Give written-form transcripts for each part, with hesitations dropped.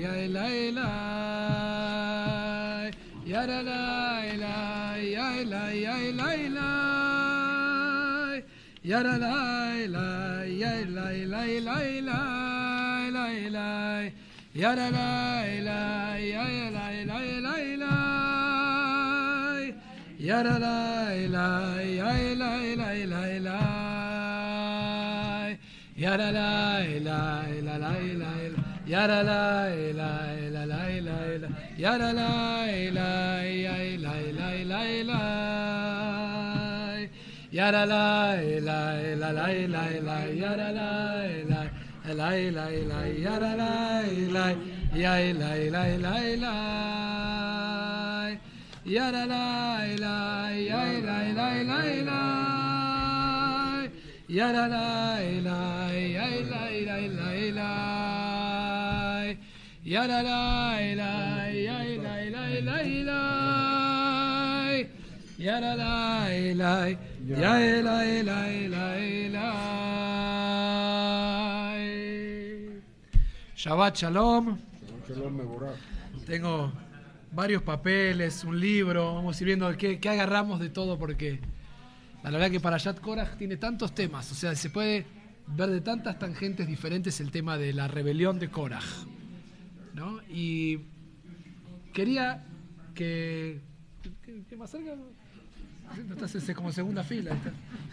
Shabbat Shalom. Tengo varios papeles, un libro, vamos a ir viendo qué agarramos de todo, porque la verdad que Parashat Korach tiene tantos temas, o sea, se puede ver de tantas tangentes diferentes el tema de la rebelión de Korach, ¿no? Y quería que más cerca, no estás como segunda fila, está.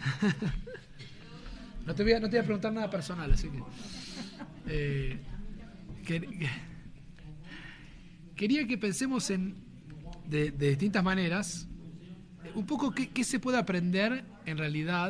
No te voy a preguntar nada personal, así que quería que pensemos de distintas maneras un poco qué se puede aprender en realidad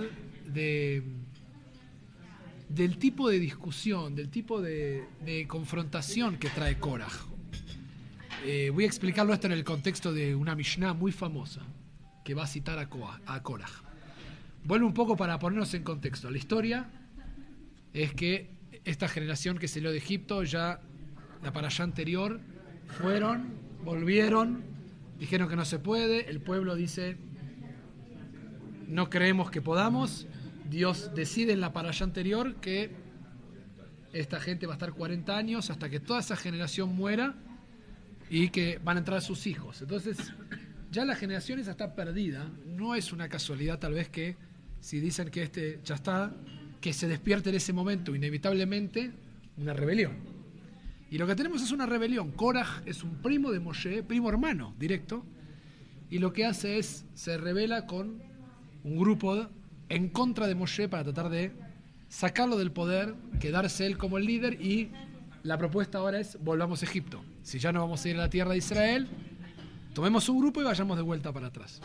del tipo de discusión, del tipo de confrontación que trae Korach. Voy a explicarlo esto en el contexto de una Mishnah muy famosa que va a citar a Korach. Vuelvo un poco para ponernos en contexto. La historia es que esta generación que salió de Egipto, ya la parashá anterior, volvieron, dijeron que no se puede, el pueblo dice, no creemos que podamos, Dios decide en la parashá anterior que esta gente va a estar 40 años hasta que toda esa generación muera y que van a entrar sus hijos. Entonces, ya la generación esa está perdida. No es una casualidad tal vez que si dicen que ya está, que se despierte en ese momento inevitablemente una rebelión. Y lo que tenemos es una rebelión. Korach es un primo de Moshe, primo hermano directo, y lo que hace es, se rebela con un grupo en contra de Moshe para tratar de sacarlo del poder, quedarse él como el líder, y la propuesta ahora es, volvamos a Egipto. Si ya no vamos a ir a la tierra de Israel, tomemos un grupo y vayamos de vuelta para atrás.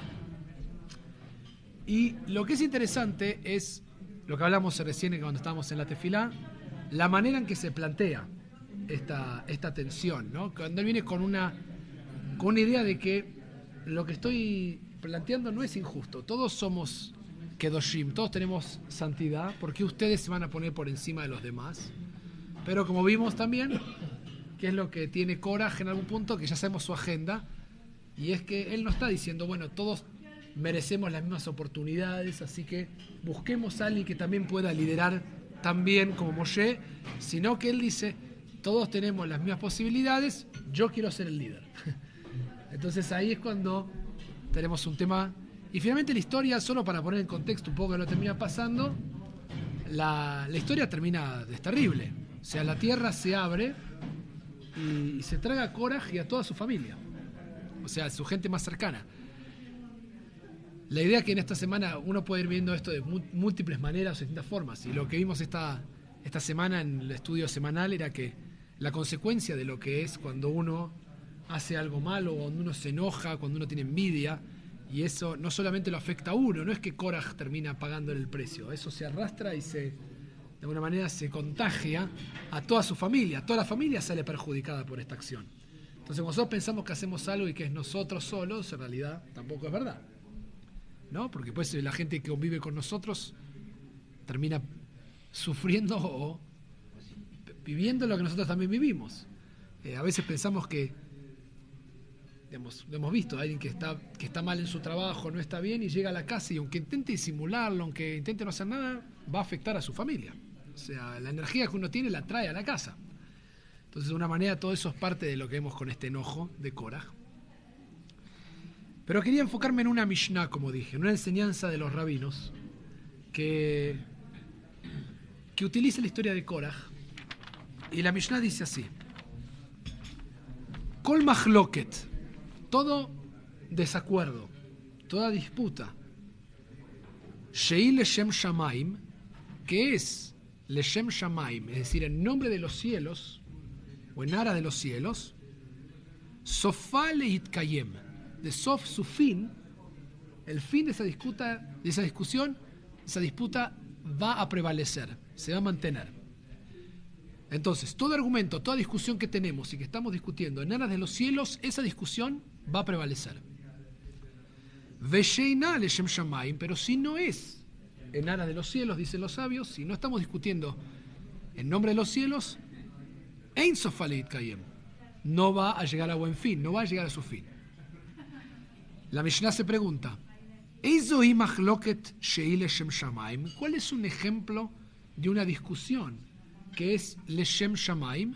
Y lo que es interesante es lo que hablamos recién cuando estábamos en la tefilá, la manera en que se plantea esta tensión, ¿no? Cuando él viene con una idea de que lo que estoy planteando no es injusto, todos somos kedoshim, todos tenemos santidad, ¿por qué ustedes se van a poner por encima de los demás? Pero como vimos también, que es lo que tiene Korach en algún punto, que ya sabemos su agenda, y es que él no está diciendo, bueno, todos merecemos las mismas oportunidades, así que busquemos a alguien que también pueda liderar tan bien como Moshe, sino que él dice, todos tenemos las mismas posibilidades, yo quiero ser el líder. Entonces ahí es cuando tenemos un tema, y finalmente la historia, solo para poner en contexto un poco que lo termina pasando, la historia termina, es terrible, o sea, la tierra se abre y se traga a Korach y a toda su familia, o sea, a su gente más cercana. La idea es que en esta semana uno puede ir viendo esto de múltiples maneras o distintas formas. Y lo que vimos esta semana en el estudio semanal era que la consecuencia de lo que es cuando uno hace algo malo, cuando uno se enoja, cuando uno tiene envidia, y eso no solamente lo afecta a uno, no es que Korach termina pagándole el precio, eso se arrastra y de alguna manera se contagia a toda su familia. Toda la familia sale perjudicada por esta acción. Entonces, cuando nosotros pensamos que hacemos algo y que es nosotros solos, en realidad tampoco es verdad, ¿no? Porque pues la gente que convive con nosotros termina sufriendo o viviendo lo que nosotros también vivimos. A veces pensamos que, digamos, lo hemos visto, alguien que está mal en su trabajo, no está bien, y llega a la casa y aunque intente disimularlo, aunque intente no hacer nada, va a afectar a su familia. O sea, la energía que uno tiene la trae a la casa. Entonces, de una manera, todo eso es parte de lo que vemos con este enojo de Korah. Pero quería enfocarme en una Mishnah, como dije, en una enseñanza de los rabinos que utiliza la historia de Korah. Y la Mishnah dice así: Kol machloket, todo desacuerdo, toda disputa, Shei leshem shamaim, que es leshem shamaim, es decir, en nombre de los cielos, o en aras de los cielos, Sofá leitkayem, de Sof su fin, el fin de esa discusión, esa disputa va a prevalecer, se va a mantener. Entonces, todo argumento, toda discusión que tenemos y que estamos discutiendo en aras de los cielos, esa discusión va a prevalecer. Vesheina leshem shamaim, pero si no es en aras de los cielos, dicen los sabios, si no estamos discutiendo en nombre de los cielos, ein sofá leitkayem, no va a llegar a buen fin, no va a llegar a su fin. La Mishnah se pregunta: ¿Eizohi machloket shei leshem shamaim? ¿Cuál es un ejemplo de una discusión que es leshem shamaim?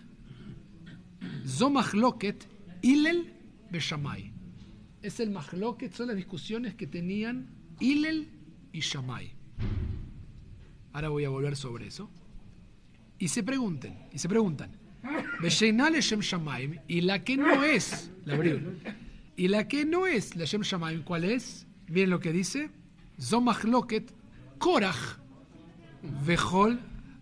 Zo machloket Hillel beshamai. Es el machloket, son las discusiones que tenían Hillel y Shammai. Ahora voy a volver sobre eso. Y se preguntan, Besheina leshem shamaim, y la que no es, la abril, y la que no es leshem shamaim, ¿cuál es? Miren lo que dice: Zo machloket Korach vechol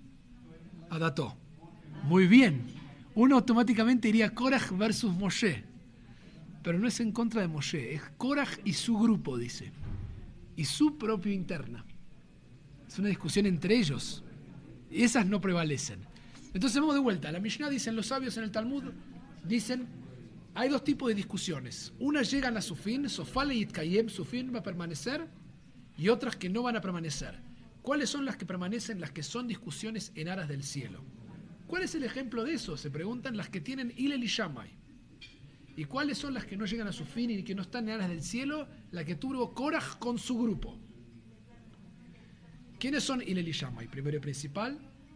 adato. Muy bien, uno automáticamente iría Korach versus Moshe, pero no es en contra de Moshe, es Korach y su grupo, dice, y su propio interna. Es una discusión entre ellos, y esas no prevalecen. Entonces vamos de vuelta. La Mishnah dicen, los sabios en el Talmud dicen, hay dos tipos de discusiones. Unas llegan a su fin, Sofale y Itkayem, su fin va a permanecer, y otras que no van a permanecer. ¿Cuáles son las que permanecen, las que son discusiones en aras del cielo? ¿Cuál es el ejemplo de eso? Se preguntan las que tienen Hillel y Shammai. ¿Y cuáles son las que no llegan a su fin y que no están en aras del cielo? La que tuvo Korach con su grupo. ¿Quiénes son Hillel y Shammai? Primero y principal,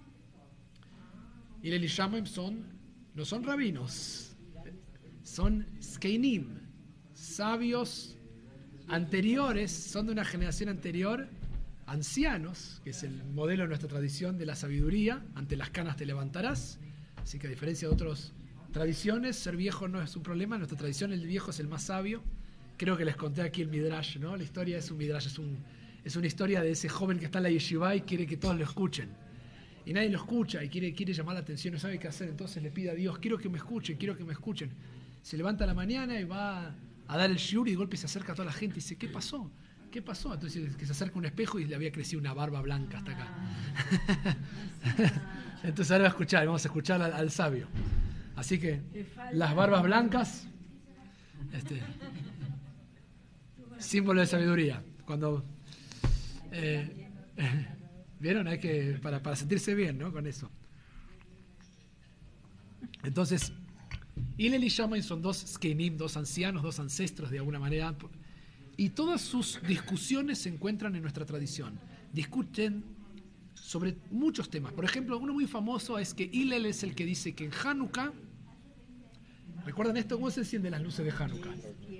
Hillel y Shammai no son rabinos, son skeinim, sabios anteriores, son de una generación anterior, ancianos, que es el modelo de nuestra tradición de la sabiduría. Ante las canas te levantarás. Así que a diferencia de otras tradiciones, ser viejo no es un problema. En nuestra tradición el viejo es el más sabio. Creo que les conté aquí el Midrash, ¿no? La historia es un Midrash, es una historia de ese joven que está en la yeshiva y quiere que todos lo escuchen. Y nadie lo escucha y quiere llamar la atención, no sabe qué hacer. Entonces le pide a Dios: quiero que me escuchen. Se levanta a la mañana y va a dar el shiur y de golpe se acerca a toda la gente y dice: ¿qué pasó? Entonces que se acerca a un espejo y le había crecido una barba blanca hasta acá. Entonces ahora vamos a escuchar al sabio. Así que las barbas blancas, símbolo de sabiduría. Cuando ¿vieron? Hay que para sentirse bien, ¿no? Con eso. Entonces, Hillel y Shammai son dos skeinim, dos ancianos, dos ancestros de alguna manera, y todas sus discusiones se encuentran en nuestra tradición. Discuten sobre muchos temas. Por ejemplo, uno muy famoso es que Hillel es el que dice que en Hanukkah, ¿recuerdan esto? ¿Cómo se encienden las luces de Hanukkah?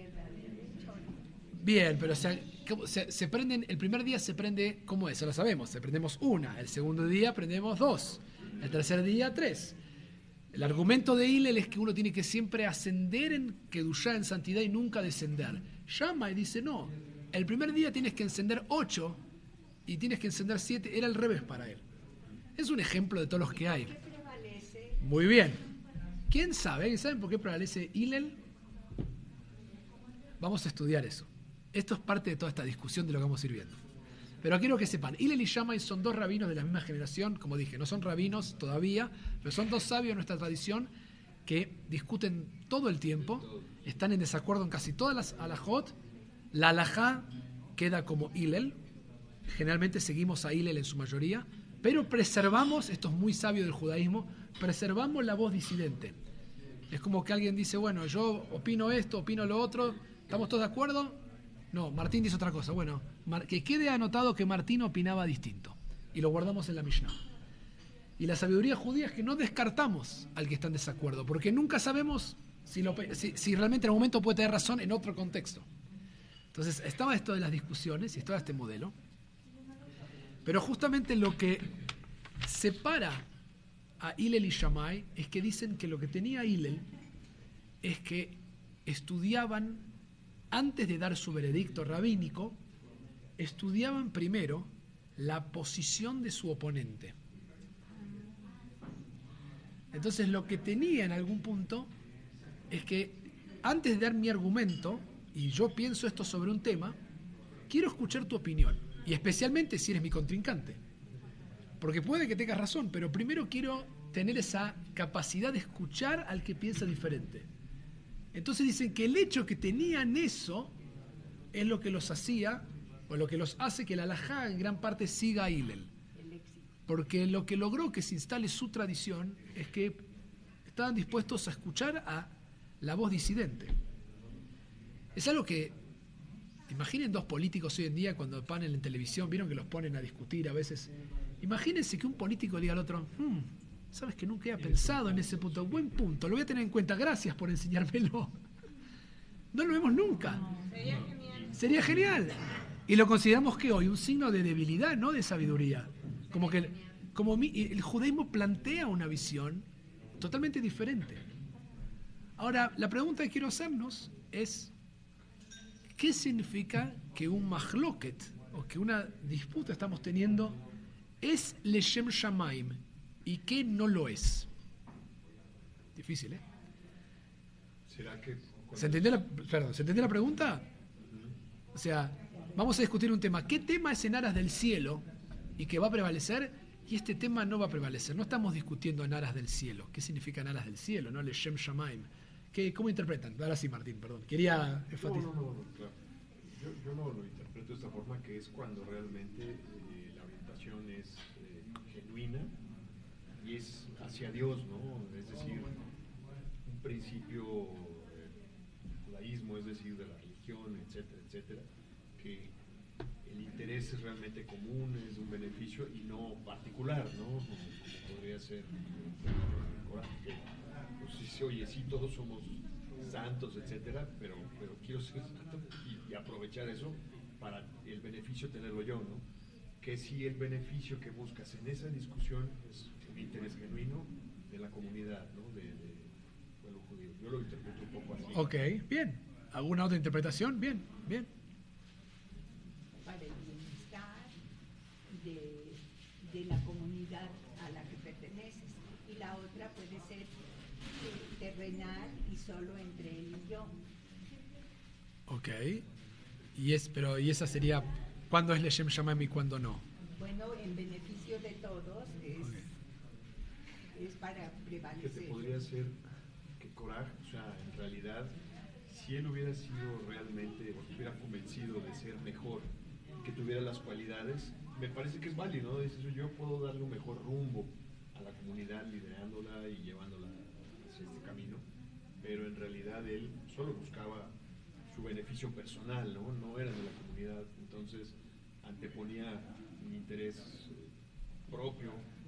Bien, pero se prenden, el primer día se prende, ¿cómo es? Eso lo sabemos, prendemos una, el segundo día prendemos dos, el tercer día tres. El argumento de Hillel es que uno tiene que siempre ascender en Kedushá, en santidad, y nunca descender. Shammai dice, no, el primer día tienes que encender 8 y tienes que encender 7, era al revés para él. Es un ejemplo de todos los que hay. Muy bien. ¿Quién sabe? ¿Saben por qué prevalece Hillel? Vamos a estudiar eso. Esto es parte de toda esta discusión de lo que vamos a ir viendo. Pero quiero que sepan, Hillel y Shammai son dos rabinos de la misma generación, como dije, no son rabinos todavía, pero son dos sabios de nuestra tradición que discuten todo el tiempo, están en desacuerdo en casi todas las halajot. La halajá queda como Hillel, generalmente seguimos a Hillel en su mayoría, pero preservamos, esto es muy sabio del judaísmo, preservamos la voz disidente. Es como que alguien dice, bueno, yo opino esto, opino lo otro, ¿estamos todos de acuerdo? No, Martín dice otra cosa. Bueno, que quede anotado que Martín opinaba distinto. Y lo guardamos en la Mishnah. Y la sabiduría judía es que no descartamos al que está en desacuerdo, porque nunca sabemos si realmente en algún momento puede tener razón en otro contexto. Entonces, estaba esto de las discusiones y estaba este modelo. Pero justamente lo que separa a Hillel y Shammai es que dicen que lo que tenía Hillel es que estudiaban, antes de dar su veredicto rabínico, estudiaban primero la posición de su oponente. Entonces lo que tenía en algún punto es que antes de dar mi argumento, y yo pienso esto sobre un tema, quiero escuchar tu opinión, y especialmente si eres mi contrincante. Porque puede que tengas razón, pero primero quiero tener esa capacidad de escuchar al que piensa diferente. Entonces dicen que el hecho que tenían eso es lo que los hacía, o lo que los hace que la halajá en gran parte siga a Hillel. Porque lo que logró que se instale su tradición es que estaban dispuestos a escuchar a la voz disidente. Es algo que, imaginen dos políticos hoy en día cuando ponen en televisión, vieron que los ponen a discutir a veces. Imagínense que un político diga al otro, sabes que nunca he pensado en ese punto, buen punto, lo voy a tener en cuenta, gracias por enseñármelo. No lo vemos nunca. Sería genial. Sería genial. Y lo consideramos que hoy un signo de debilidad, no de sabiduría. Como que el judaísmo plantea una visión totalmente diferente. Ahora, la pregunta que quiero hacernos es, ¿qué significa que un mahloket, o que una disputa estamos teniendo, es leshem shamaim y qué no lo es? Difícil, ¿eh? ¿Será que ¿Se entendió la pregunta? O sea, vamos a discutir un tema. ¿Qué tema es en aras del cielo y que va a prevalecer? Y este tema no va a prevalecer. No estamos discutiendo en aras del cielo. ¿Qué significa en aras del cielo? ¿No? Leshem shamaim. ¿Cómo interpretan? Ahora sí, Martín, perdón. Quería enfatizar. No, claro. Yo no lo interpreto de esta forma, que es cuando realmente la orientación es genuina y es hacia Dios, ¿no? Es decir, un principio judaísmo, es decir, de la religión, etcétera, etcétera, que el interés es realmente común, es un beneficio y no particular, ¿no? Como podría ser el Corán, que pues dice, oye, sí, todos somos santos, etcétera, pero quiero ser santo y aprovechar eso para el beneficio tenerlo yo, ¿no? Que si el beneficio que buscas en esa discusión es un interés genuino de la comunidad, ¿no? Del pueblo judío. Yo lo interpreto un poco así. Ok, bien. ¿Alguna otra interpretación? Bien. Para el bienestar de la comunidad a la que perteneces. Y la otra puede ser terrenal y solo entre él y yo. Ok. Y esa sería, ¿cuándo es Leshem Shamaim y cuándo no? Bueno, en beneficio de todos es para Que prevalecer. podría ser que Korah, o sea, en realidad, si él hubiera sido realmente, o estuviera convencido de ser mejor, que tuviera las cualidades, me parece que es válido, ¿no? Dice, yo puedo darle un mejor rumbo a la comunidad, liderándola y llevándola hacia este camino, pero en realidad él solo buscaba su beneficio personal, ¿no? No era de la comunidad, entonces anteponía un interés propio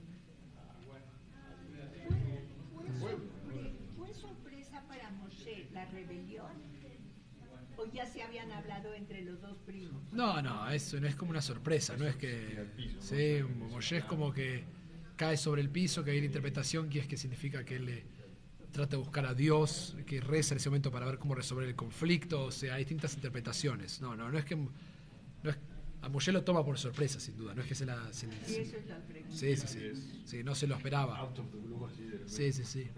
al pueblo, ¿no? ¿Fue sorpresa para Moshe la rebelión? ¿O ya se habían hablado entre los dos primos? No, eso no es como una sorpresa, no es que... Sí, Moshe es como que cae sobre el piso, que hay una interpretación que es que significa que él trata de buscar a Dios, que reza en ese momento para ver cómo resolver el conflicto, o sea, hay distintas interpretaciones. No es que... a Moshe lo toma por sorpresa, sin duda, no es que se la... Sí, eso es la pregunta. Sí, no se lo esperaba. Out of the blue, así de repente. Sí.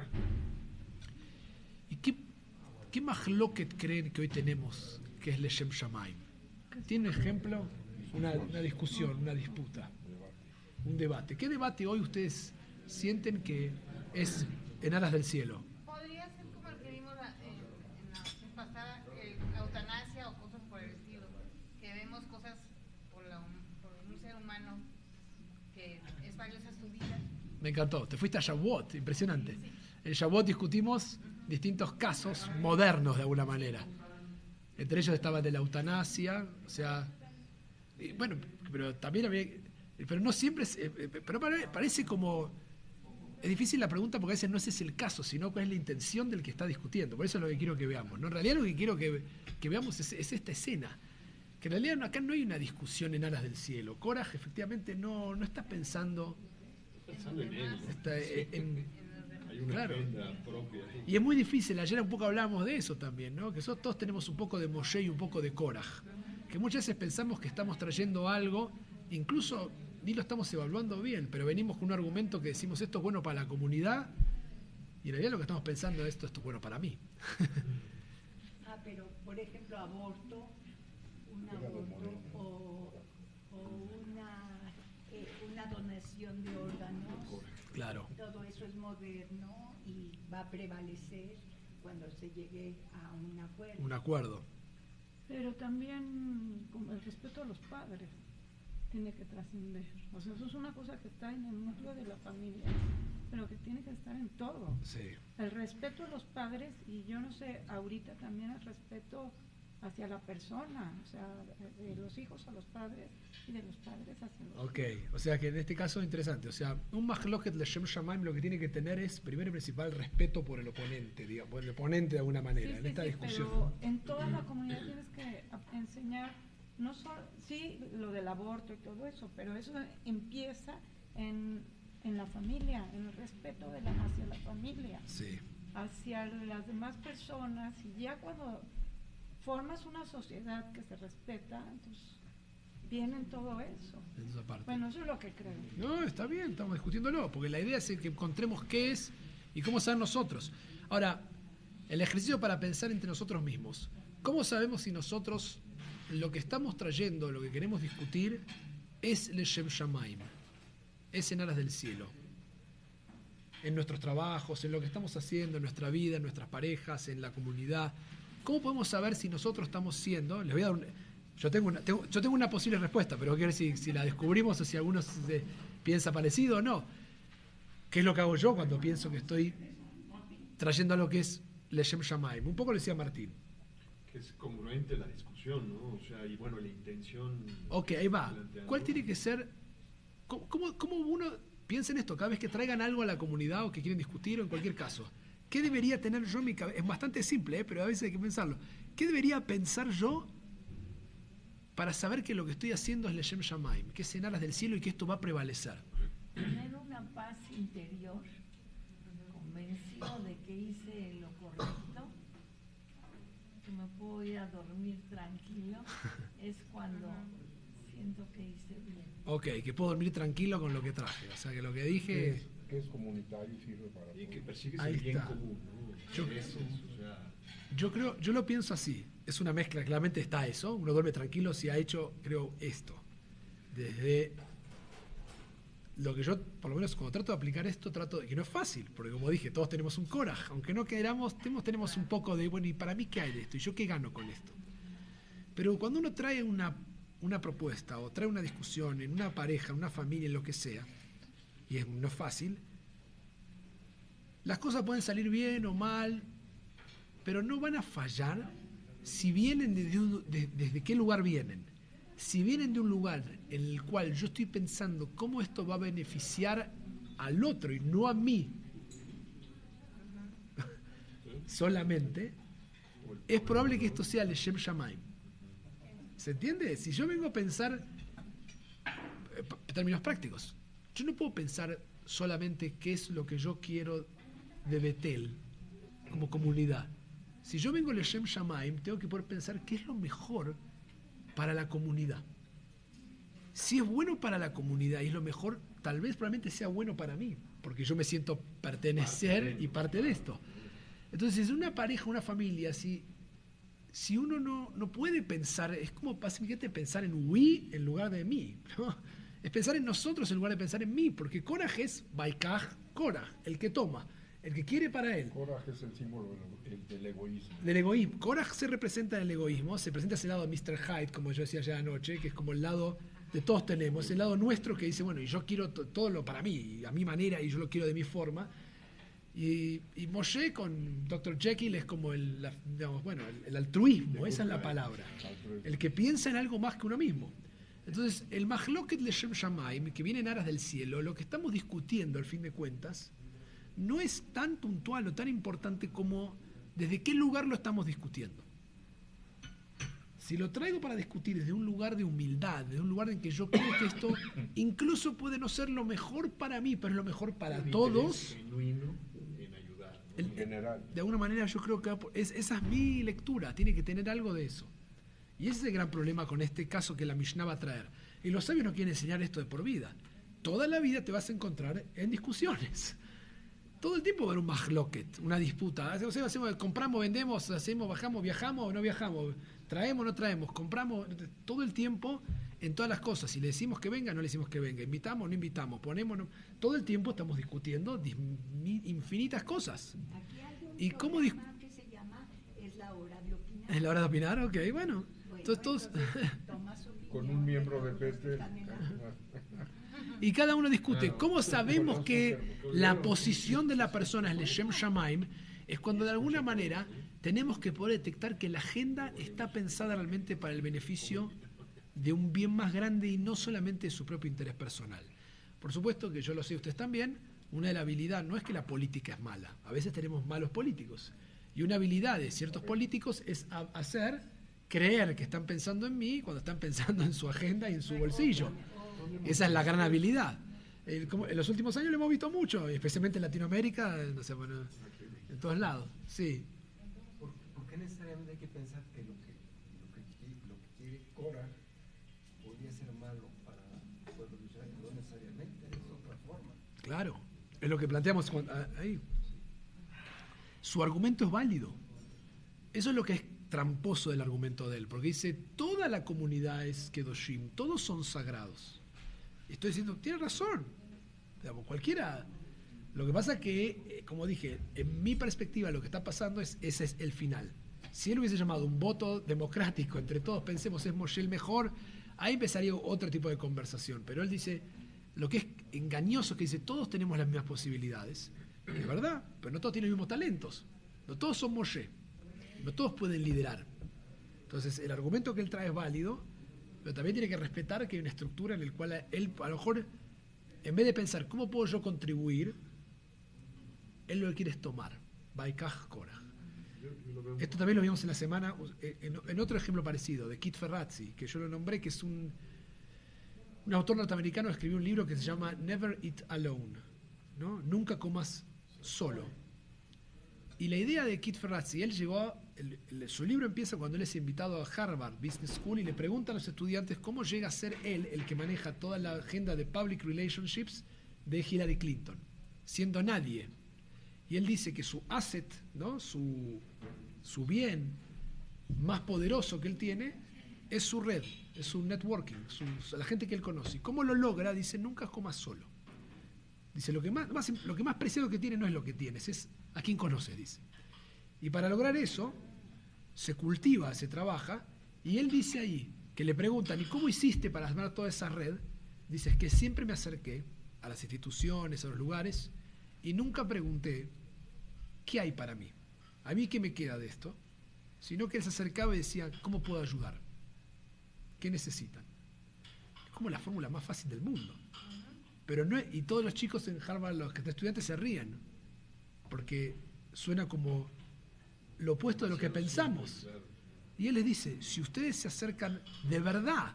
¿Y qué mahloket creen que hoy tenemos que es Leshem Shamaim? ¿Tiene un ejemplo? Una discusión, una disputa, un debate. ¿Qué debate hoy ustedes sienten que es en aras del cielo? Podría ser como el que vimos en la sesión pasada, la eutanasia o cosas por el estilo, que vemos cosas por un ser humano que es valiosa su vida. Me encantó. Te fuiste a Shavuot, impresionante. En Shavuot discutimos distintos casos modernos de alguna manera. Entre ellos estaba de la eutanasia, o sea, bueno, pero también había, pero no siempre, pero parece como es difícil la pregunta porque a veces no ese es el caso, sino cuál es la intención del que está discutiendo. Por eso es lo que quiero que veamos, ¿no? En realidad lo que quiero que veamos es esta escena. Que en realidad acá no hay una discusión en aras del cielo. Korah efectivamente no está pensando... Pensando en él. Está Hay una claro. agenda propia. Y es muy difícil, ayer un poco hablábamos de eso también, ¿no? Que todos tenemos un poco de Moshe y un poco de Korah. Que muchas veces pensamos que estamos trayendo algo, incluso ni lo estamos evaluando bien, pero venimos con un argumento que decimos esto es bueno para la comunidad, y en realidad lo que estamos pensando es esto es bueno para mí. Pero por ejemplo, un aborto o una donación de órganos. Claro. Todo eso es moderno y va a prevalecer cuando se llegue a un acuerdo. Un acuerdo. Pero también como el respeto a los padres tiene que trascender. O sea, eso es una cosa que está en el núcleo de la familia, pero que tiene que estar en todo. Sí. El respeto a los padres, y yo no sé, ahorita también el respeto hacia la persona, o sea, de los hijos a los padres y de los padres hacia los hijos. Ok, o sea que en este caso es interesante. O sea, un Mahloket Leshem Shamaim lo que tiene que tener es, primero y principal, respeto por el oponente, digamos, por el oponente de alguna manera, en esta discusión. Pero en toda la comunidad tienes que enseñar, no solo, sí, lo del aborto y todo eso, pero eso empieza en la familia, en el respeto hacia la familia, Sí. hacia las demás personas, y ya cuando formas una sociedad que se respeta, entonces viene todo eso. En esa parte. Bueno, eso es lo que creo. No, está bien, estamos discutiéndolo, porque la idea es que encontremos qué es y cómo saber nosotros. Ahora, el ejercicio para pensar entre nosotros mismos. ¿Cómo sabemos si nosotros lo que estamos trayendo, lo que queremos discutir, es Leshem Shamaim? Es en aras del cielo. En nuestros trabajos, en lo que estamos haciendo, en nuestra vida, en nuestras parejas, en la comunidad. ¿Cómo podemos saber si nosotros estamos siendo? Les voy a dar yo tengo una posible respuesta, pero quiero ver si la descubrimos o si alguno piensa parecido o no. ¿Qué es lo que hago yo cuando pienso que estoy trayendo a lo que es Leshem Shamaim? Un poco lo decía Martín. Que es congruente la discusión, ¿no? O sea, y bueno, la intención... Ok, ahí va. planteando. ¿Cuál tiene que ser? ¿Cómo uno piensa en esto cada vez que traigan algo a la comunidad o que quieren discutir o en cualquier caso? ¿Qué debería tener yo en mi cabeza? Es bastante simple, pero a veces hay que pensarlo. ¿Qué debería pensar yo para saber que lo que estoy haciendo es Leshem Shamaim, que es en aras del cielo y que esto va a prevalecer? Tener una paz interior, convencido de que hice lo correcto, que me puedo ir a dormir tranquilo, es cuando siento que hice bien. Ok, que puedo dormir tranquilo con lo que traje. O sea, que lo que dije... Que es comunitario y sirve para Y que todos. persigues Ahí el bien está. común, ¿no? Yo- Intereses, o sea, Yo lo pienso así. Es una mezcla, claramente está eso. Uno duerme tranquilo si ha hecho, creo, esto. Desde lo que yo, por lo menos cuando trato de aplicar esto, trato de que no es fácil, porque como dije, todos tenemos un Korah, aunque no queramos, tenemos un poco de, bueno, ¿y para mí qué hay de esto? ¿Y yo qué gano con esto? Pero cuando uno trae una propuesta o trae una discusión en una pareja, en una familia, en lo que sea, y no es fácil, las cosas pueden salir bien o mal, pero no van a fallar si vienen desde qué lugar vienen. Si vienen de un lugar en el cual yo estoy pensando cómo esto va a beneficiar al otro y no a mí solamente, es probable que esto sea Leshem Shamaim. ¿Se entiende? Si yo vengo a pensar, en términos prácticos, yo no puedo pensar solamente qué es lo que yo quiero de Betel como comunidad. Si yo vengo a Leshem Shamaim, tengo que poder pensar qué es lo mejor para la comunidad. Si es bueno para la comunidad y es lo mejor, tal vez probablemente sea bueno para mí, porque yo me siento pertenecer y parte de esto. Entonces, si es una pareja, una familia, si uno no puede pensar, es como básicamente pensar en we en lugar de mí, ¿no? Es pensar en nosotros en lugar de pensar en mí, porque Korah es Baikaj Korah, el que toma, el que quiere para él. Coraje es el símbolo del egoísmo. Del egoísmo. Korah se representa en el egoísmo, se presenta ese lado de Mr. Hyde, como yo decía ya anoche, que es como el lado de todos tenemos, el lado nuestro que dice, bueno, y yo quiero todo lo para mí, y a mi manera, y yo lo quiero de mi forma. Y Moshe con Dr. Jekyll es como el altruismo, esa es la palabra. El que piensa en algo más que uno mismo. Entonces, el Mahloket Leshem Shamaim, que viene en aras del cielo, lo que estamos discutiendo al fin de cuentas, no es tan puntual o tan importante como desde qué lugar lo estamos discutiendo. Si lo traigo para discutir desde un lugar de humildad, desde un lugar en que yo creo que esto incluso puede no ser lo mejor para mí, pero es lo mejor para todos, genuino en ayudar, ¿no? En general. de alguna manera yo creo que esa es mi lectura, tiene que tener algo de eso. Y ese es el gran problema con este caso que la Mishnah va a traer. Y los sabios no quieren enseñar esto de por vida. Toda la vida te vas a encontrar en discusiones. Todo el tiempo va a haber un mahloket, una disputa. Hacemos, compramos, vendemos, hacemos, bajamos, viajamos o no viajamos, traemos, no traemos, compramos, todo el tiempo en todas las cosas. Si le decimos que venga, no le decimos que venga, invitamos, no invitamos, ponemos, no. Todo el tiempo estamos discutiendo infinitas cosas. Aquí hay un ¿Y cómo programa que se llama Es la hora de opinar. ¿Es la hora de opinar? Ok, bueno. Bueno, Entonces, toma su opinión Con un miembro de los que Pete. están en la- y cada uno discute. Claro. ¿Cómo sabemos Conozco que enfermo. la posición de la persona es Leshem Shamaim? Es cuando de alguna manera tenemos que poder detectar que la agenda está pensada realmente para el beneficio de un bien más grande y no solamente de su propio interés personal. Por supuesto que yo lo sé, ustedes también, una de las habilidades no es que la política es mala, a veces tenemos malos políticos. Y una habilidad de ciertos políticos es creer que están pensando en mí cuando están pensando en su agenda y en su bolsillo. Esa es la gran habilidad. En los últimos años lo hemos visto mucho, especialmente en Latinoamérica, no sé, bueno, en todos lados. Sí. ¿Por qué necesariamente hay que pensar que lo que quiere Cora podría ser malo para el pueblo de Israel? No necesariamente, es otra forma. Claro, es lo que planteamos ahí. Su argumento es válido. Eso es lo que es tramposo del argumento de él, porque dice, toda la comunidad es Kedoshim, todos son sagrados. Y estoy diciendo, tiene razón. Digamos, cualquiera. Lo que pasa que, como dije, en mi perspectiva lo que está pasando ese es el final. Si él hubiese llamado un voto democrático, entre todos pensemos es Moshe el mejor, ahí empezaría otro tipo de conversación. Pero él dice, lo que es engañoso, que dice, todos tenemos las mismas posibilidades. Es verdad, pero no todos tienen los mismos talentos. No todos son Moshe. No todos pueden liderar. Entonces, el argumento que él trae es válido, pero también tiene que respetar que hay una estructura en la cual él, a lo mejor, en vez de pensar, ¿cómo puedo yo contribuir? Él lo que quiere es tomar. Baikaj Korah. Esto también lo vimos en la semana, en otro ejemplo parecido, de Kit Ferrazzi, que yo lo nombré, que es un autor norteamericano que escribió un libro que se llama Never Eat Alone, ¿no? Nunca comas solo. Y la idea de Kit Ferrazzi, él llegó, su libro empieza cuando él es invitado a Harvard Business School y le preguntan a los estudiantes cómo llega a ser él el que maneja toda la agenda de Public Relationships de Hillary Clinton, siendo nadie. Y él dice que su asset, ¿no? su bien más poderoso que él tiene es su red, es su networking, la gente que él conoce. ¿Y cómo lo logra? Dice, nunca comas solo. Dice, lo que más preciado que tiene no es lo que tienes, es a quién conoces, dice. Y para lograr eso, se cultiva, se trabaja, y él dice ahí, que le preguntan, ¿y cómo hiciste para armar toda esa red? Dice, es que siempre me acerqué a las instituciones, a los lugares, y nunca pregunté, ¿qué hay para mí? ¿A mí qué me queda de esto? Sino que él se acercaba y decía, ¿cómo puedo ayudar? ¿Qué necesitan? Es como la fórmula más fácil del mundo. Pero no, y todos los chicos en Harvard, los que están estudiantes, se ríen, porque suena como lo opuesto de lo que pensamos. Y él les dice, si ustedes se acercan de verdad,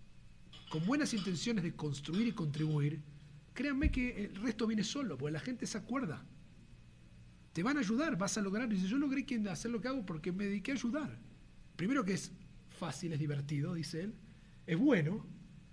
con buenas intenciones de construir y contribuir, créanme que el resto viene solo, porque la gente se acuerda. Te van a ayudar, vas a lograr. Dice, yo logré hacer lo que hago porque me dediqué a ayudar. Primero que es fácil, es divertido, dice él, es bueno.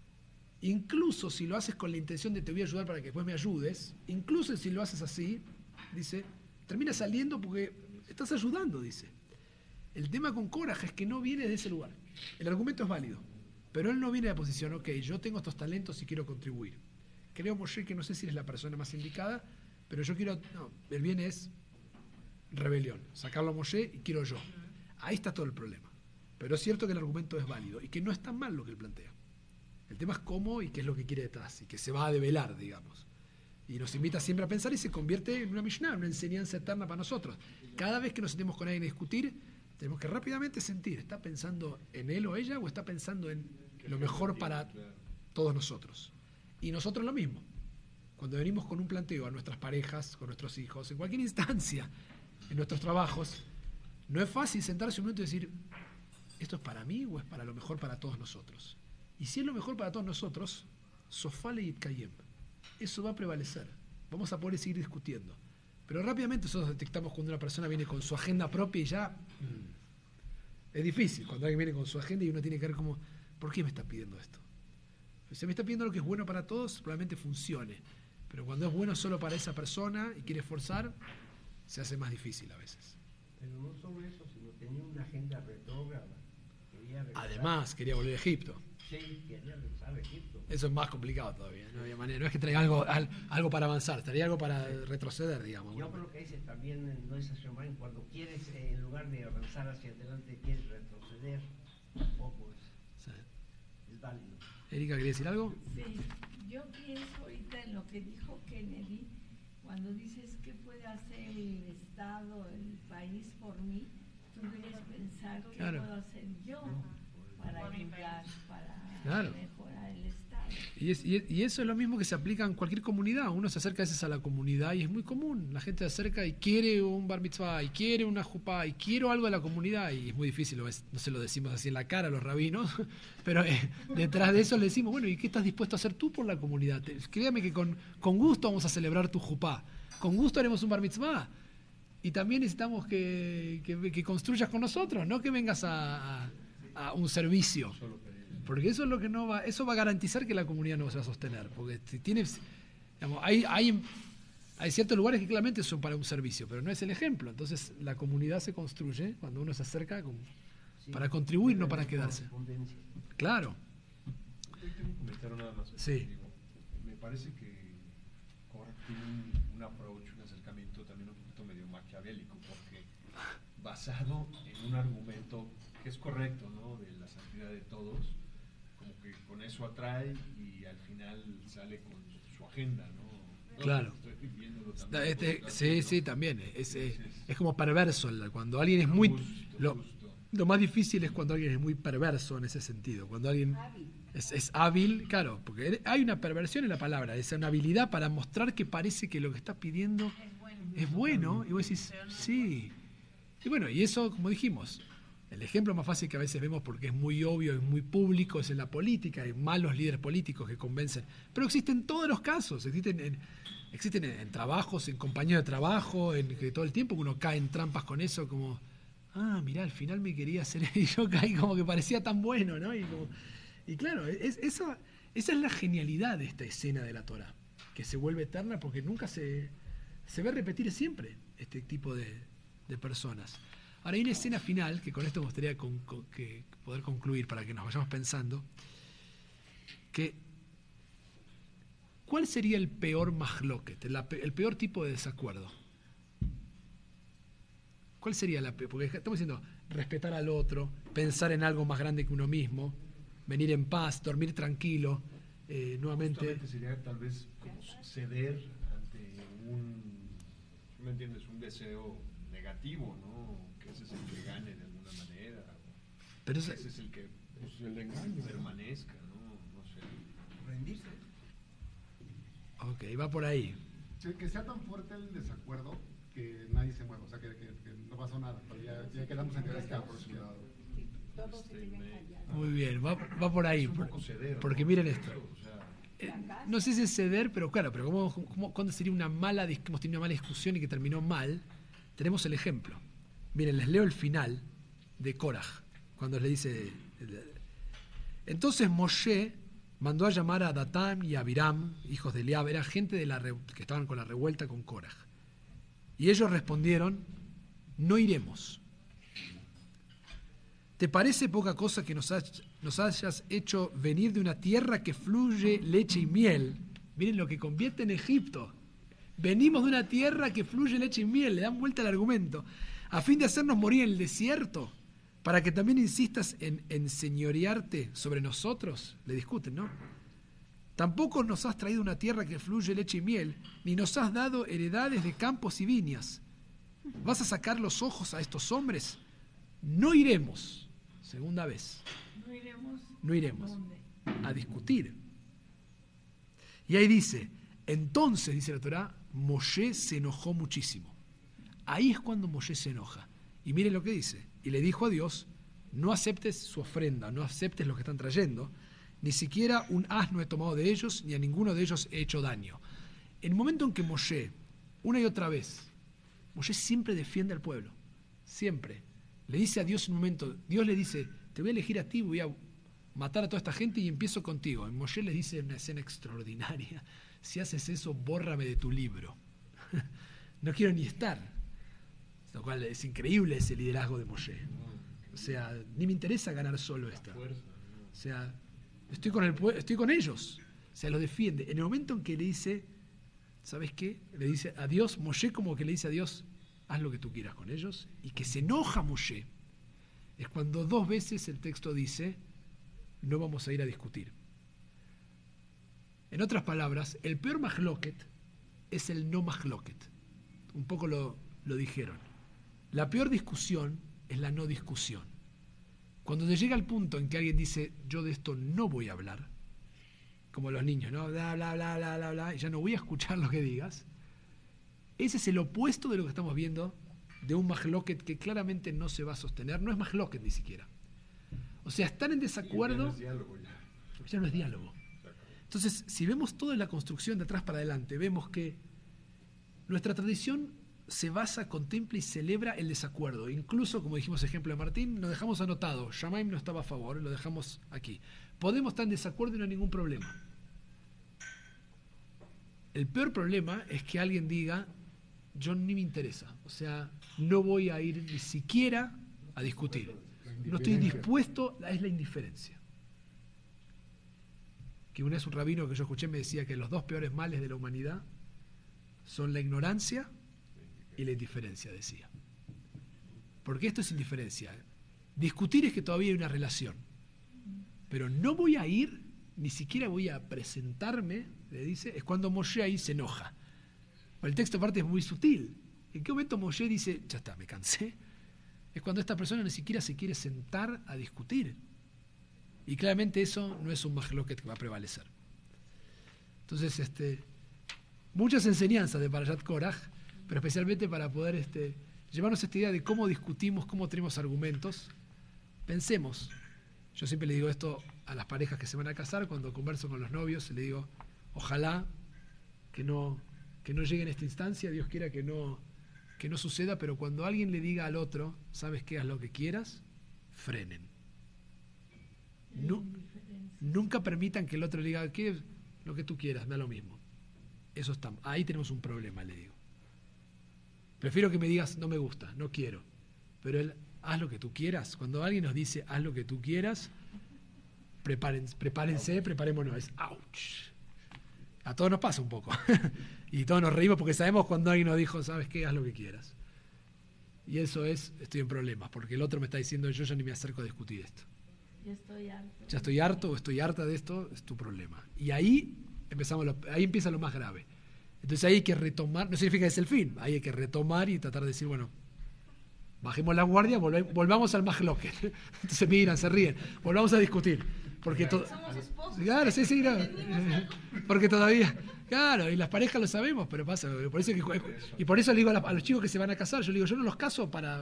Incluso si lo haces con la intención de te voy a ayudar para que después me ayudes, incluso si lo haces así, dice, termina saliendo porque estás ayudando, dice. El tema con Korah es que no viene de ese lugar. El argumento es válido, pero él no viene de la posición, ok, yo tengo estos talentos y quiero contribuir. Creo, Moshe, que no sé si eres la persona más indicada, pero yo quiero, no, el bien es rebelión, sacarlo a Moshe y quiero yo. Ahí está todo el problema. Pero es cierto que el argumento es válido y que no es tan mal lo que él plantea. El tema es cómo y qué es lo que quiere detrás y que se va a develar, digamos. Y nos invita siempre a pensar y se convierte en una Mishnah, una enseñanza eterna para nosotros. Cada vez que nos sentemos con alguien a discutir, tenemos que rápidamente sentir, ¿está pensando en él o ella o está pensando en lo mejor para todos nosotros? Y nosotros lo mismo. cuando venimos con un planteo a nuestras parejas, con nuestros hijos, en cualquier instancia, en nuestros trabajos, no es fácil sentarse un momento y decir, ¿esto es para mí o es para lo mejor para todos nosotros? Y si es lo mejor para todos nosotros, sofale y kayem. Eso va a prevalecer. Vamos a poder seguir discutiendo. Pero rápidamente nosotros detectamos cuando una persona viene con su agenda propia y ya es difícil. Cuando alguien viene con su agenda y uno tiene que ver como, ¿por qué me está pidiendo esto? Si me está pidiendo lo que es bueno para todos, probablemente funcione. Pero cuando es bueno solo para esa persona y quiere esforzar, se hace más difícil a veces. Pero no solo eso, sino tenía una agenda retrógrada. Quería regresar. Además, quería volver a Egipto. Sí, quería regresar a Egipto. Eso es más complicado todavía. No había manera. No es que traiga algo para avanzar, traía algo para retroceder, digamos. Yo creo que dice también no es Hashem, cuando quieres, en lugar de avanzar hacia adelante, quieres retroceder, tampoco es válido. Erika, ¿quería decir algo? Sí, yo pienso ahorita en lo que dijo Kennedy, cuando dices qué puede hacer el Estado, el país por mí, tú debes pensar qué puedo hacer yo para ayudar, para mejorar el Estado. Y eso es lo mismo que se aplica en cualquier comunidad. Uno se acerca a veces a la comunidad y es muy común. La gente se acerca y quiere un bar mitzvah, y quiere una jupá, y quiero algo de la comunidad. Y es muy difícil, no se lo decimos así en la cara a los rabinos, pero detrás de eso le decimos, bueno, ¿y qué estás dispuesto a hacer tú por la comunidad? Créame que con gusto vamos a celebrar tu jupá. Con gusto haremos un bar mitzvah. Y también necesitamos que construyas con nosotros, no que vengas a un servicio. Porque eso es lo que eso va a garantizar que la comunidad no se va a sostener. Porque si tienes, digamos, hay ciertos lugares que claramente son para un servicio, pero no es el ejemplo. Entonces la comunidad se construye cuando uno se acerca para contribuir, no para quedarse. Claro. Yo tengo un comentario nada más. Sí. Me parece que Korach tiene un approach, un acercamiento también un poquito medio maquiavélico, porque basado en un argumento que es correcto, ¿no? De la santidad de todos, como que con eso atrae y al final sale con su agenda, ¿no? Claro. Estoy viéndolo también, sí, también. Es como perverso. Cuando alguien es muy... Lo más difícil es cuando alguien es muy perverso en ese sentido. Cuando alguien es hábil, claro, porque hay una perversión en la palabra, es una habilidad para mostrar que parece que lo que está pidiendo es bueno. Y vos decís, sí. Y bueno, y eso, como dijimos, el ejemplo más fácil que a veces vemos porque es muy obvio, es muy público, es en la política. Hay malos líderes políticos que convencen. Pero existen todos los casos, existen en trabajos, en compañeros de trabajo, en que todo el tiempo uno cae en trampas con eso, como, mirá, al final me quería hacer, y yo caí como que parecía tan bueno, ¿no? Y claro, esa es la genialidad de esta escena de la Torá, que se vuelve eterna porque nunca se ve repetir siempre este tipo de personas. Ahora hay una escena final, que con esto me gustaría que poder concluir para que nos vayamos pensando, que ¿cuál sería el peor mahloket, el peor tipo de desacuerdo? ¿Cuál sería la peor? Porque estamos diciendo respetar al otro, pensar en algo más grande que uno mismo, venir en paz, dormir tranquilo, nuevamente... Justamente sería tal vez como ceder ante ¿me entiendes? Un deseo negativo, ¿no? Que ese es el que gane de alguna manera. Pero ese es el que el engaño permanezca, ¿no? No sé. Rendirse. Ok, va por ahí. Que sea tan fuerte el desacuerdo que nadie se mueva, o sea, que no pasó nada, pero ya quedamos en que por su lado. Todos se queden callados. Muy bien, va por ahí. Porque miren esto. No sé si es ceder, pero claro, pero ¿cuándo sería hemos tenido una mala discusión y que terminó mal? Tenemos el ejemplo. Miren, les leo el final de Korach, cuando le dice... Entonces Moshe mandó a llamar a Datán y a Abiram, hijos de Eliab, era gente que estaban con la revuelta con Korach. Y ellos respondieron, no iremos. ¿Te parece poca cosa que nos hayas hecho venir de una tierra que fluye leche y miel? Miren lo que convierte en Egipto. Venimos de una tierra que fluye leche y miel, le dan vuelta al argumento, a fin de hacernos morir en el desierto, para que también insistas en enseñorearte sobre nosotros. Le discuten, ¿no? Tampoco nos has traído una tierra que fluye leche y miel, ni nos has dado heredades de campos y viñas. ¿Vas a sacar los ojos a estos hombres? No iremos. Segunda vez. No iremos. ¿Dónde? A discutir. Y ahí dice, Entonces, dice la Torá, Moshe se enojó muchísimo. Ahí es cuando Moshe se enoja. Y mire lo que dice. Y le dijo a Dios, no aceptes su ofrenda, no aceptes lo que están trayendo, ni siquiera un asno he tomado de ellos, ni a ninguno de ellos he hecho daño. En el momento en que Moshe, una y otra vez, Moshe siempre defiende al pueblo, siempre. Le dice a Dios en un momento, Dios le dice, te voy a elegir a ti, voy a matar a toda esta gente y empiezo contigo. Y Moshe le dice en una escena extraordinaria, si haces eso, bórrame de tu libro. No quiero ni estar. Lo cual es increíble ese liderazgo de Moshe. O sea, ni me interesa ganar solo esta. O sea, estoy con ellos. O sea, los defiende. En el momento en que le dice, ¿sabes qué? Le dice a Dios, Moshe como que le dice a Dios, haz lo que tú quieras con ellos. Y que se enoja Moshe. Es cuando 2 veces el texto dice, no vamos a ir a discutir. En otras palabras, el peor mahloket es el no mahloket. Un poco lo dijeron. La peor discusión es la no discusión. Cuando te llega el punto en que alguien dice, yo de esto no voy a hablar, como los niños, ¿no? Bla, bla, bla, bla, bla, bla, y ya no voy a escuchar lo que digas, ese es el opuesto de lo que estamos viendo de un mahloket que claramente no se va a sostener, no es mahloket ni siquiera. O sea, están en desacuerdo, ya no es diálogo, ya no es diálogo. Entonces, si vemos toda la construcción de atrás para adelante, vemos que nuestra tradición se basa, contempla y celebra el desacuerdo. Incluso, como dijimos ejemplo de Martín, lo dejamos anotado. Shamaim no estaba a favor, lo dejamos aquí. Podemos estar en desacuerdo y no hay ningún problema. El peor problema es que alguien diga, yo ni me interesa. O sea, no voy a ir ni siquiera a discutir. No estoy dispuesto, es la indiferencia. Que una vez un rabino que yo escuché me decía que los 2 peores males de la humanidad son la ignorancia y la indiferencia, decía. Porque esto es indiferencia. Discutir es que todavía hay una relación. Pero no voy a ir, ni siquiera voy a presentarme, le dice, es cuando Moshe ahí se enoja. El texto aparte es muy sutil. ¿En qué momento Moshe dice, ya está, me cansé? Es cuando esta persona ni siquiera se quiere sentar a discutir. Y claramente eso no es un mahloket que va a prevalecer. Entonces, muchas enseñanzas de Parashat Korach, pero especialmente para poder llevarnos esta idea de cómo discutimos, cómo tenemos argumentos. Pensemos, yo siempre le digo esto a las parejas que se van a casar, cuando converso con los novios, le digo, ojalá que no llegue en esta instancia, Dios quiera que no suceda, pero cuando alguien le diga al otro, ¿sabes qué? Haz lo que quieras, frenen. Nunca permitan que el otro le diga, ¿qué? Lo que tú quieras, da lo mismo. Eso está, ahí tenemos un problema, le digo. Prefiero que me digas, no me gusta, no quiero. Pero haz lo que tú quieras. Cuando alguien nos dice, haz lo que tú quieras, prepárense, preparémonos. Es ouch. A todos nos pasa un poco. Y todos nos reímos porque sabemos cuando alguien nos dijo, ¿sabes qué? Haz lo que quieras. Y eso estoy en problemas, porque el otro me está diciendo, yo ya ni me acerco a discutir esto. Ya estoy harto o estoy harta de esto, es tu problema. Y ahí empieza lo más grave. Entonces ahí hay que retomar, no significa que es el fin, ahí hay que retomar y tratar de decir, bueno, bajemos la guardia, volvamos al mahloket. Entonces miran, se ríen, volvamos a discutir. Porque somos esposos. Claro, sí, claro. Porque todavía, claro, y las parejas lo sabemos, pero pasa, y por eso le digo a los chicos que se van a casar, yo le digo, yo no los caso para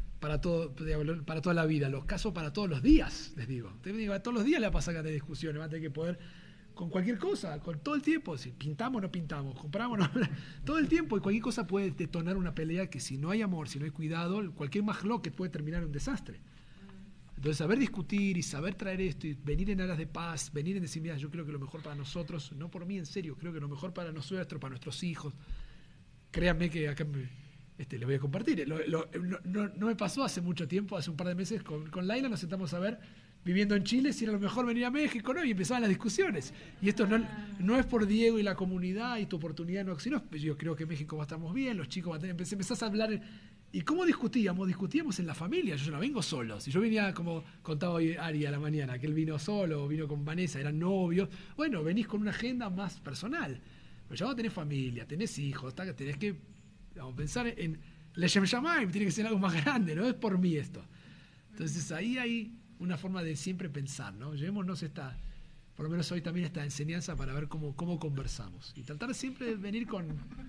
toda la vida, los caso para todos los días, les digo. Te digo, a todos los días le va a pasar que de discusiones, va a tener que poder con cualquier cosa, con todo el tiempo, si pintamos no pintamos, compramos no, todo el tiempo, y cualquier cosa puede detonar una pelea que si no hay amor, si no hay cuidado, cualquier mahloket puede terminar en un desastre. Entonces saber discutir y saber traer esto y venir en aras de paz, venir en decir, mira, yo creo que lo mejor para nosotros, no por mí en serio, creo que lo mejor para nosotros, para nuestros hijos, créanme que acá les voy a compartir. No me pasó hace mucho tiempo, hace un par de meses con Laila, nos sentamos a ver, viviendo en Chile, si era lo mejor venir a México, ¿no? Y empezaban las discusiones. Y esto no es por Diego y la comunidad y tu oportunidad, no, sino yo creo que en México va a estar bien, los chicos van a tener, empezás a hablar. ¿Y cómo discutíamos? Discutíamos en la familia, yo no vengo solo. Si yo venía, como contaba hoy Ari a la mañana, que él vino solo, vino con Vanessa, eran novios, bueno, venís con una agenda más personal. Pero ya vos tenés familia, tenés hijos, tenés que pensar en Leshem Shamayim, tiene que ser algo más grande, no es por mí esto. Entonces ahí hay una forma de siempre pensar, ¿no? Llevémonos por lo menos hoy también esta enseñanza para ver cómo conversamos. Y tratar siempre de venir con...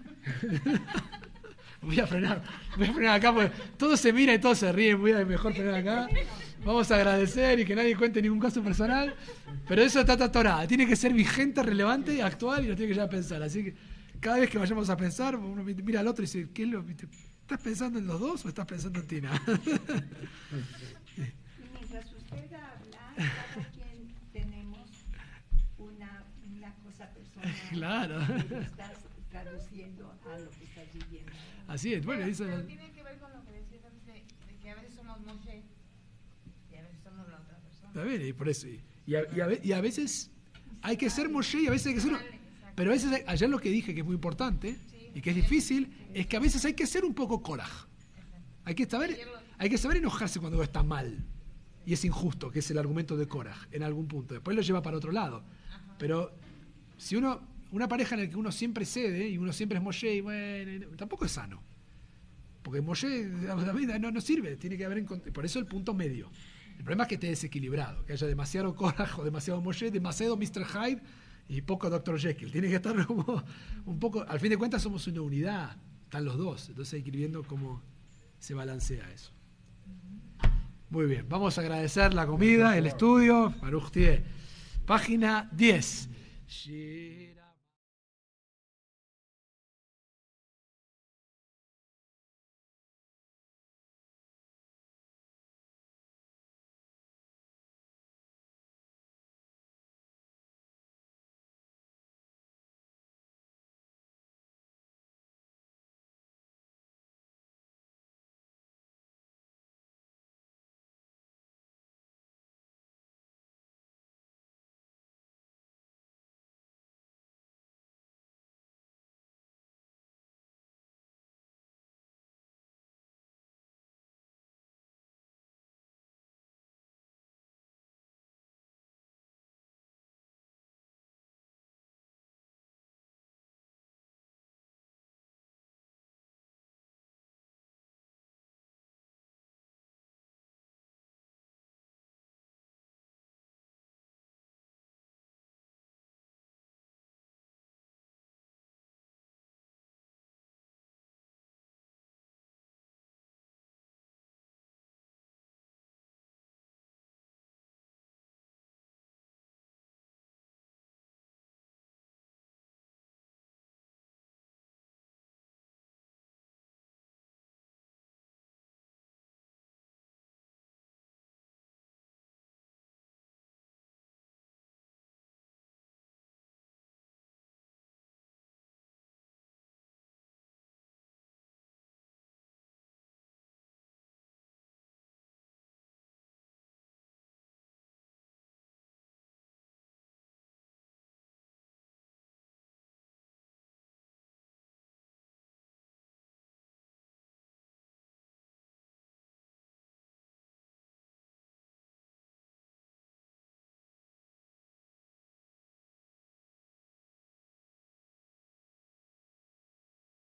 Voy a frenar acá porque todos se miran y todos se ríen. Voy a mejor frenar acá. Vamos a agradecer y que nadie cuente ningún caso personal. Pero eso está Torah. Tiene que ser vigente, relevante, actual y lo tiene que ya pensar. Así que cada vez que vayamos a pensar, uno mira al otro y dice, ¿qué es lo? ¿Estás pensando en los dos o estás pensando en Tina? Y mientras usted habla, cada quien tenemos una cosa personal. Claro. Que estás traduciendo a lo que estás viviendo. Así es, bueno, eso... Pero tiene que ver con lo que decías antes de que a veces somos Moshe y a veces somos la otra persona. Está bien, y por eso. Y a veces hay que ser Moshe y a veces hay que ser... Pero a veces, ayer lo que dije que es muy importante y que es difícil, es que a veces hay que ser un poco Korach. Hay que saber enojarse cuando algo está mal y es injusto, que es el argumento de Korach en algún punto. Después lo lleva para otro lado. Pero si una pareja en la que uno siempre cede y uno siempre es Moshe, y bueno, tampoco es sano. Porque Moshe no sirve, tiene que haber por eso el punto medio. El problema es que esté desequilibrado, que haya demasiado Korach o demasiado Moshe, demasiado Mr. Hyde y poco Dr. Jekyll. Tiene que estar como un poco, al fin de cuentas somos una unidad, están los dos, entonces hay que ir viendo cómo se balancea eso. Muy bien, vamos a agradecer la comida, el estudio, Baruch Tie. Página 10.